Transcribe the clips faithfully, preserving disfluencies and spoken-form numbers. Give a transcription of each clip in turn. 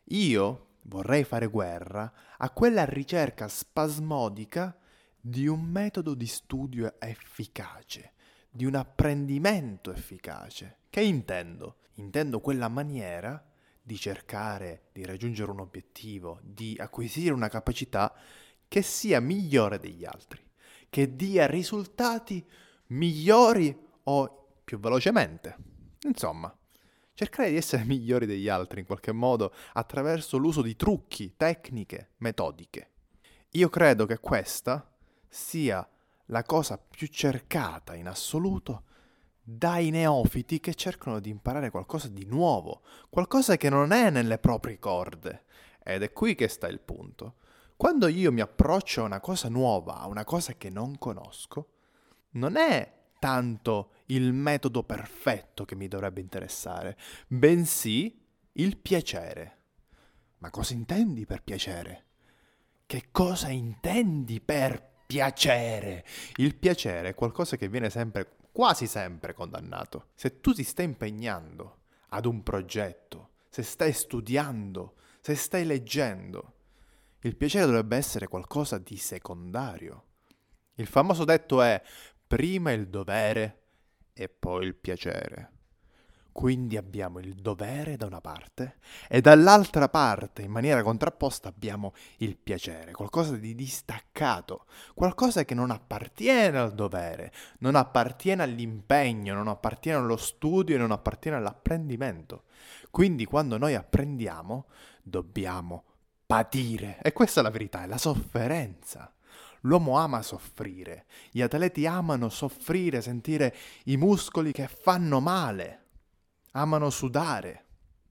Io vorrei fare guerra a quella ricerca spasmodica di un metodo di studio efficace, di un apprendimento efficace. Che intendo? Intendo quella maniera di cercare di raggiungere un obiettivo, di acquisire una capacità che sia migliore degli altri, che dia risultati migliori o più velocemente. Insomma, cercare di essere migliori degli altri in qualche modo attraverso l'uso di trucchi, tecniche, metodiche. Io credo che questa sia la cosa più cercata in assoluto dai neofiti che cercano di imparare qualcosa di nuovo, qualcosa che non è nelle proprie corde. Ed è qui che sta il punto. Quando io mi approccio a una cosa nuova, a una cosa che non conosco, non è tanto il metodo perfetto che mi dovrebbe interessare, bensì il piacere. Ma cosa intendi per piacere? Che cosa intendi per piacere? Il piacere è qualcosa che viene sempre, quasi sempre condannato. Se tu ti stai impegnando ad un progetto, se stai studiando, se stai leggendo, il piacere dovrebbe essere qualcosa di secondario. Il famoso detto è prima il dovere e poi il piacere. Quindi abbiamo il dovere da una parte e dall'altra parte, in maniera contrapposta, abbiamo il piacere, qualcosa di distaccato, qualcosa che non appartiene al dovere, non appartiene all'impegno, non appartiene allo studio e non appartiene all'apprendimento. Quindi quando noi apprendiamo, dobbiamo patire. E questa è la verità, è la sofferenza. L'uomo ama soffrire, gli atleti amano soffrire, sentire i muscoli che fanno male, amano sudare.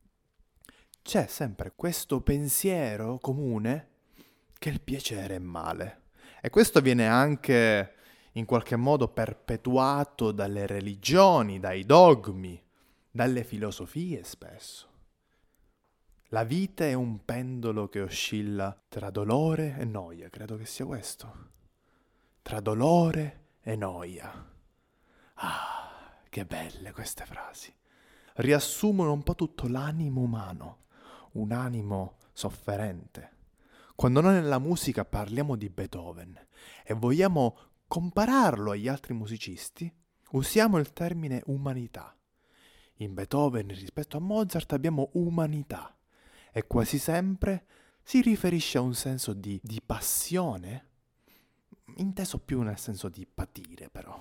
C'è sempre questo pensiero comune che il piacere è male. E questo viene anche in qualche modo perpetuato dalle religioni, dai dogmi, dalle filosofie spesso. La vita è un pendolo che oscilla tra dolore e noia, credo che sia questo. Tra dolore e noia. Ah, che belle queste frasi. Riassumono un po' tutto l'animo umano, un animo sofferente. Quando noi nella musica parliamo di Beethoven e vogliamo compararlo agli altri musicisti, usiamo il termine umanità. In Beethoven rispetto a Mozart abbiamo umanità. E quasi sempre si riferisce a un senso di, di passione, inteso più nel senso di patire però.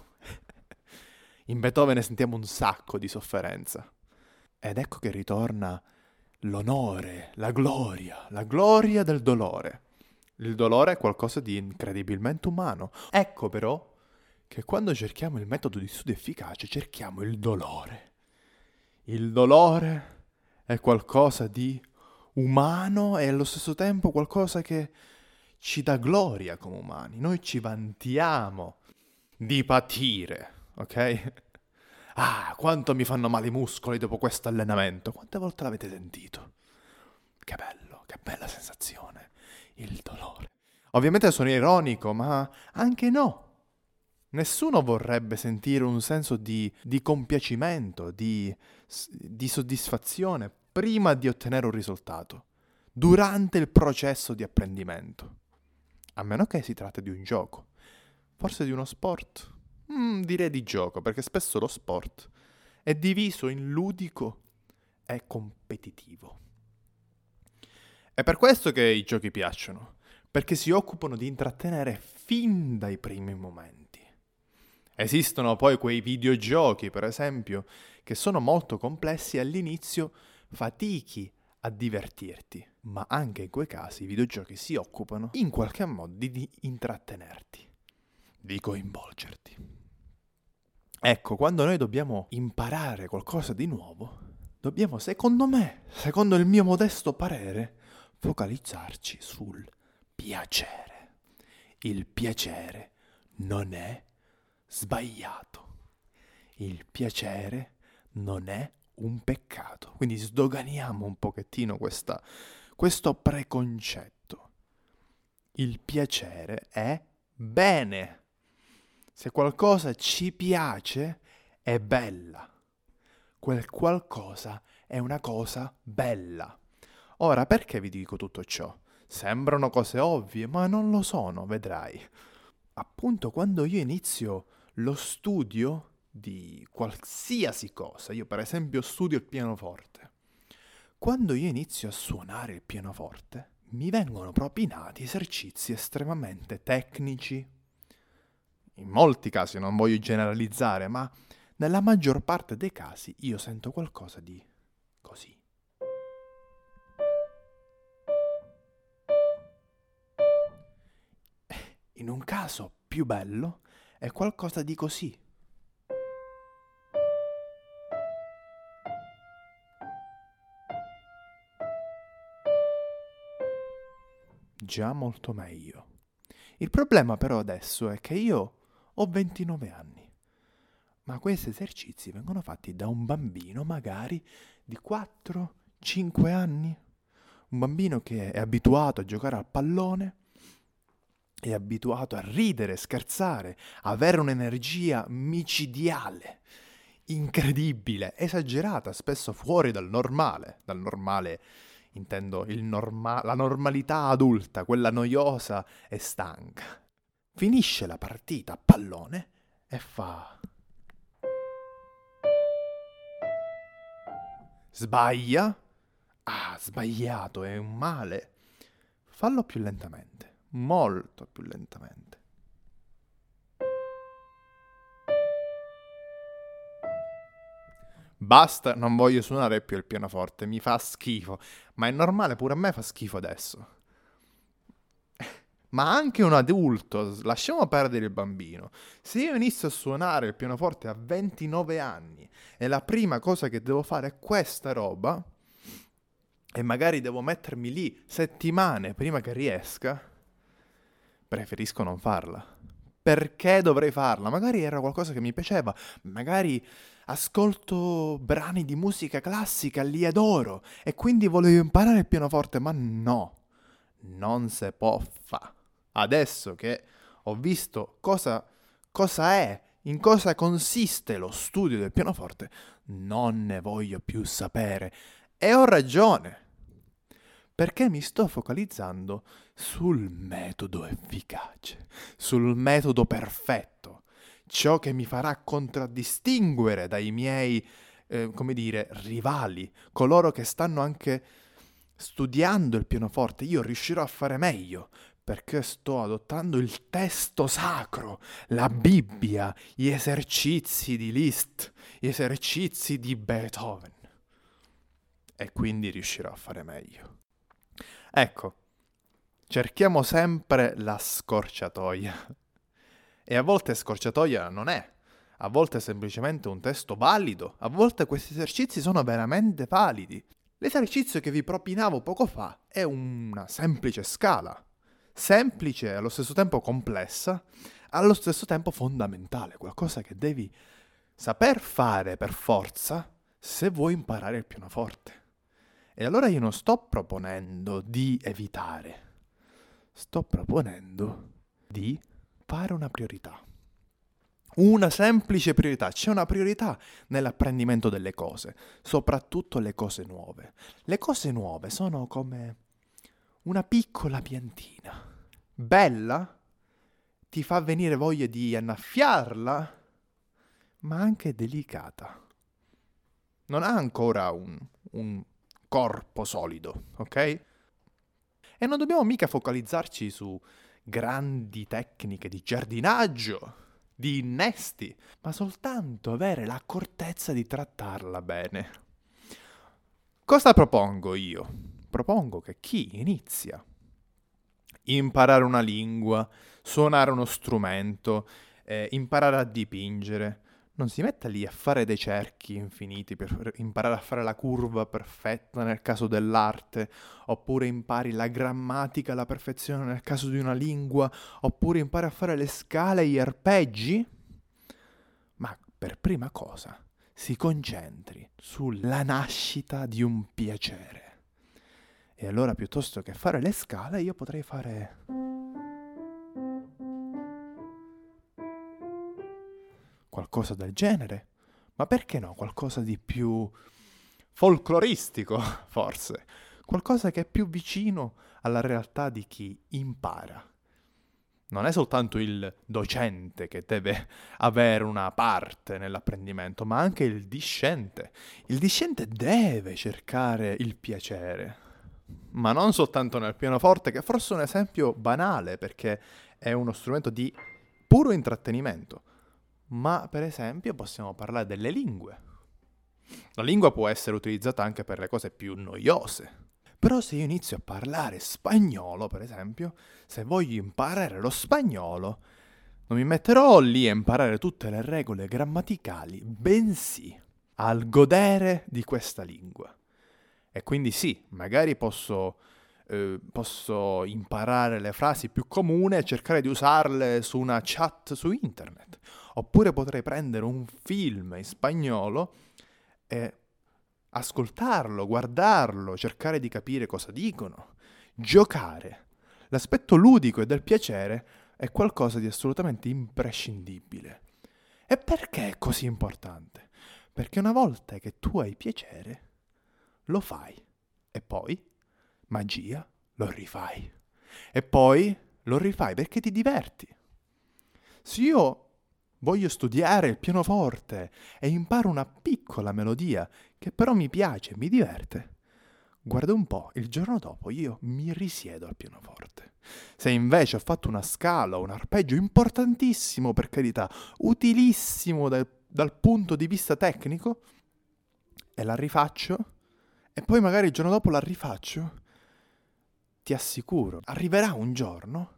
In Beethoven sentiamo un sacco di sofferenza. Ed ecco che ritorna l'onore, la gloria, la gloria del dolore. Il dolore è qualcosa di incredibilmente umano. Ecco però che quando cerchiamo il metodo di studio efficace cerchiamo il dolore. Il dolore è qualcosa di umano e allo stesso tempo qualcosa che ci dà gloria come umani. Noi ci vantiamo di patire, ok? Ah, quanto mi fanno male i muscoli dopo questo allenamento. Quante volte l'avete sentito? Che bello, che bella sensazione. Il dolore. Ovviamente sono ironico, ma anche no. Nessuno vorrebbe sentire un senso di, di compiacimento, di, di soddisfazione prima di ottenere un risultato, durante il processo di apprendimento. A meno che si tratti di un gioco, forse di uno sport. Mm, direi di gioco, perché spesso lo sport è diviso in ludico e competitivo. È per questo che i giochi piacciono, perché si occupano di intrattenere fin dai primi momenti. Esistono poi quei videogiochi, per esempio, che sono molto complessi e all'inizio fatichi a divertirti, ma anche in quei casi i videogiochi si occupano in qualche modo di, di intrattenerti, di coinvolgerti. Ecco, quando noi dobbiamo imparare qualcosa di nuovo, dobbiamo, secondo me, secondo il mio modesto parere, focalizzarci sul piacere. Il piacere non è sbagliato. Il piacere non è un peccato. Quindi sdoganiamo un pochettino questa, questo preconcetto. Il piacere è bene. Se qualcosa ci piace, è bella. Quel qualcosa è una cosa bella. Ora, perché vi dico tutto ciò? Sembrano cose ovvie, ma non lo sono, vedrai. Appunto, quando io inizio lo studio di qualsiasi cosa, io per esempio studio il pianoforte, quando io inizio a suonare il pianoforte, mi vengono propinati esercizi estremamente tecnici. In molti casi, non voglio generalizzare, ma nella maggior parte dei casi io sento qualcosa di così. In un caso più bello è qualcosa di così. Già molto meglio. Il problema però adesso è che io ho ventinove anni, ma questi esercizi vengono fatti da un bambino magari di quattro cinque anni. Un bambino che è abituato a giocare al pallone, è abituato a ridere, scherzare, avere un'energia micidiale, incredibile, esagerata, spesso fuori dal normale. Dal normale intendo il norma- la normalità adulta, quella noiosa e stanca. Finisce la partita a pallone e fa... Sbaglia? Ah, sbagliato, è un male. Fallo più lentamente, molto più lentamente. Basta, non voglio suonare più il pianoforte, mi fa schifo. Ma è normale, pure a me fa schifo adesso. Ma anche un adulto, lasciamo perdere il bambino. Se io inizio a suonare il pianoforte a ventinove anni e la prima cosa che devo fare è questa roba, e magari devo mettermi lì settimane prima che riesca, preferisco non farla. Perché dovrei farla? Magari era qualcosa che mi piaceva, magari ascolto brani di musica classica, li adoro e quindi volevo imparare il pianoforte, ma no, non se può fa. Adesso che ho visto cosa, cosa è, in cosa consiste lo studio del pianoforte, non ne voglio più sapere. E ho ragione, perché mi sto focalizzando sul metodo efficace, sul metodo perfetto, ciò che mi farà contraddistinguere dai miei, eh, come dire, rivali, coloro che stanno anche studiando il pianoforte. Io riuscirò a fare meglio, perché sto adottando il testo sacro, la Bibbia, gli esercizi di Liszt, gli esercizi di Beethoven. E quindi riuscirò a fare meglio. Ecco, cerchiamo sempre la scorciatoia. E a volte scorciatoia non è. A volte è semplicemente un testo valido. A volte questi esercizi sono veramente validi. L'esercizio che vi propinavo poco fa è una semplice scala. Semplice e allo stesso tempo complessa, allo stesso tempo fondamentale. Qualcosa che devi saper fare per forza se vuoi imparare il pianoforte. E allora io non sto proponendo di evitare, sto proponendo di fare una priorità. Una semplice priorità. C'è una priorità nell'apprendimento delle cose, soprattutto le cose nuove. Le cose nuove sono come una piccola piantina. Bella, ti fa venire voglia di annaffiarla, ma anche delicata. Non ha ancora un... un corpo solido, ok? E non dobbiamo mica focalizzarci su grandi tecniche di giardinaggio, di innesti, ma soltanto avere l'accortezza di trattarla bene. Cosa propongo io? Propongo che chi inizia a imparare una lingua, suonare uno strumento, eh, imparare a dipingere, non si metta lì a fare dei cerchi infiniti per imparare a fare la curva perfetta nel caso dell'arte, oppure impari la grammatica alla perfezione nel caso di una lingua, oppure impari a fare le scale e gli arpeggi. Ma per prima cosa si concentri sulla nascita di un piacere. E allora piuttosto che fare le scale io potrei fare... qualcosa del genere, ma perché no? Qualcosa di più folcloristico, forse, qualcosa che è più vicino alla realtà di chi impara. Non è soltanto il docente che deve avere una parte nell'apprendimento, ma anche il discente. Il discente deve cercare il piacere, ma non soltanto nel pianoforte, che forse è un esempio banale perché è uno strumento di puro intrattenimento, ma per esempio possiamo parlare delle lingue. La lingua può essere utilizzata anche per le cose più noiose. Però se io inizio a parlare spagnolo, per esempio, se voglio imparare lo spagnolo, non mi metterò lì a imparare tutte le regole grammaticali, bensì al godere di questa lingua. E quindi sì, magari posso, eh, posso imparare le frasi più comuni e cercare di usarle su una chat su internet. Oppure potrei prendere un film in spagnolo e ascoltarlo, guardarlo, cercare di capire cosa dicono, giocare. L'aspetto ludico e del piacere è qualcosa di assolutamente imprescindibile. E perché è così importante? Perché una volta che tu hai piacere, lo fai. E poi, magia, lo rifai. E poi lo rifai perché ti diverti. Se io voglio studiare il pianoforte e imparo una piccola melodia che però mi piace, mi diverte, guarda un po', il giorno dopo io mi risiedo al pianoforte. Se invece ho fatto una scala o un arpeggio importantissimo, per carità, utilissimo dal, dal punto di vista tecnico, e la rifaccio, e poi magari il giorno dopo la rifaccio, ti assicuro, arriverà un giorno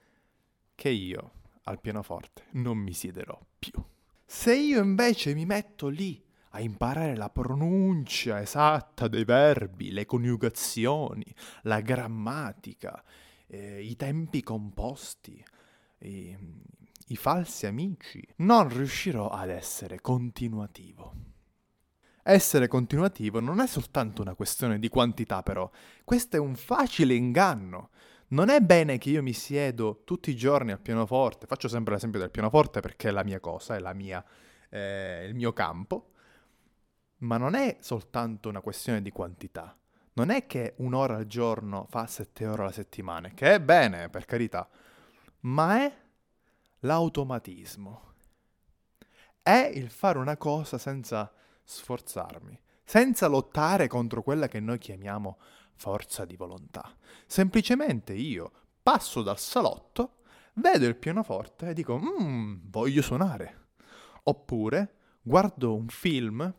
che io al pianoforte non mi siederò più. Se io invece mi metto lì a imparare la pronuncia esatta dei verbi, le coniugazioni, la grammatica, eh, i tempi composti, i, i falsi amici, non riuscirò ad essere continuativo. Essere continuativo non è soltanto una questione di quantità, però. Questo è un facile inganno. Non è bene che io mi siedo tutti i giorni al pianoforte, faccio sempre l'esempio del pianoforte perché è la mia cosa, è la mia, eh, il mio campo, ma non è soltanto una questione di quantità. Non è che un'ora al giorno fa sette ore alla settimana, che è bene, per carità, ma è l'automatismo. È il fare una cosa senza sforzarmi, senza lottare contro quella che noi chiamiamo forza di volontà. Semplicemente io passo dal salotto, vedo il pianoforte e dico mmm, voglio suonare. Oppure guardo un film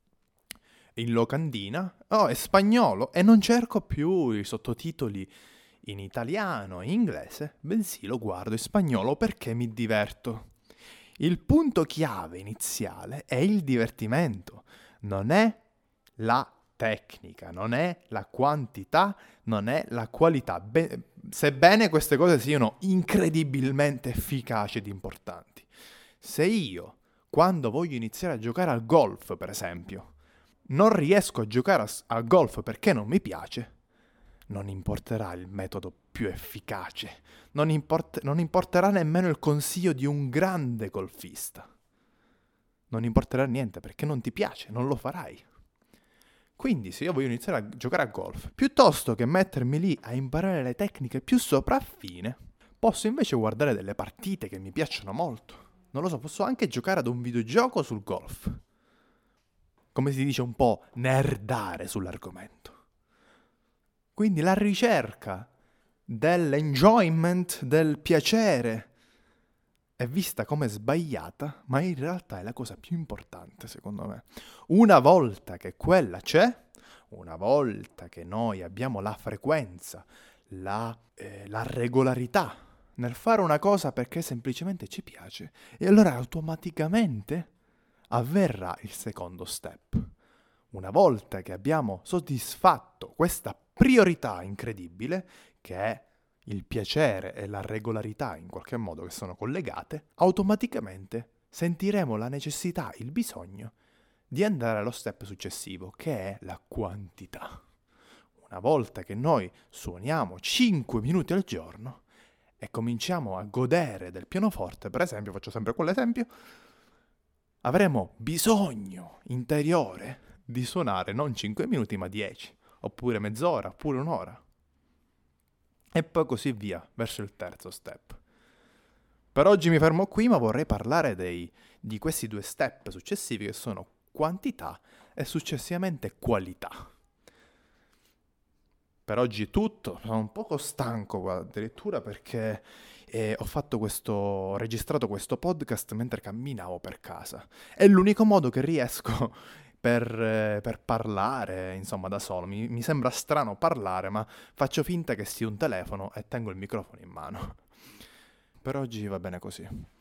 in locandina, oh, è spagnolo, e non cerco più i sottotitoli in italiano, in inglese, bensì lo guardo in spagnolo perché mi diverto. Il punto chiave iniziale è il divertimento, non è la tecnica, non è la quantità, non è la qualità, Be- sebbene queste cose siano incredibilmente efficaci ed importanti. Se io, quando voglio iniziare a giocare al golf, per esempio, non riesco a giocare a, a golf perché non mi piace, non importerà il metodo più efficace, non, import- non importerà nemmeno il consiglio di un grande golfista. Non importerà niente perché non ti piace, non lo farai. Quindi se io voglio iniziare a giocare a golf, piuttosto che mettermi lì a imparare le tecniche più sopraffine, posso invece guardare delle partite che mi piacciono molto. Non lo so, posso anche giocare ad un videogioco sul golf. Come si dice, un po' nerdare sull'argomento. Quindi la ricerca dell'enjoyment, del piacere, è vista come sbagliata, ma in realtà è la cosa più importante, secondo me. Una volta che quella c'è, una volta che noi abbiamo la frequenza, la, eh, la regolarità nel fare una cosa perché semplicemente ci piace, e allora automaticamente avverrà il secondo step. Una volta che abbiamo soddisfatto questa priorità incredibile, che è il piacere e la regolarità in qualche modo che sono collegate, automaticamente sentiremo la necessità, il bisogno di andare allo step successivo, che è la quantità. Una volta che noi suoniamo cinque minuti al giorno e cominciamo a godere del pianoforte, per esempio, faccio sempre quell'esempio, avremo bisogno interiore di suonare non cinque minuti ma dieci oppure mezz'ora, oppure un'ora. E poi così via, verso il terzo step. Per oggi mi fermo qui, ma vorrei parlare dei, di questi due step successivi che sono quantità e successivamente qualità. Per oggi è tutto, sono un poco stanco addirittura perché eh, ho fatto questo, ho registrato questo podcast mentre camminavo per casa. È l'unico modo che riesco per, eh, per parlare, insomma, da solo. Mi, mi sembra strano parlare, ma faccio finta che sia un telefono e tengo il microfono in mano. Per oggi va bene così.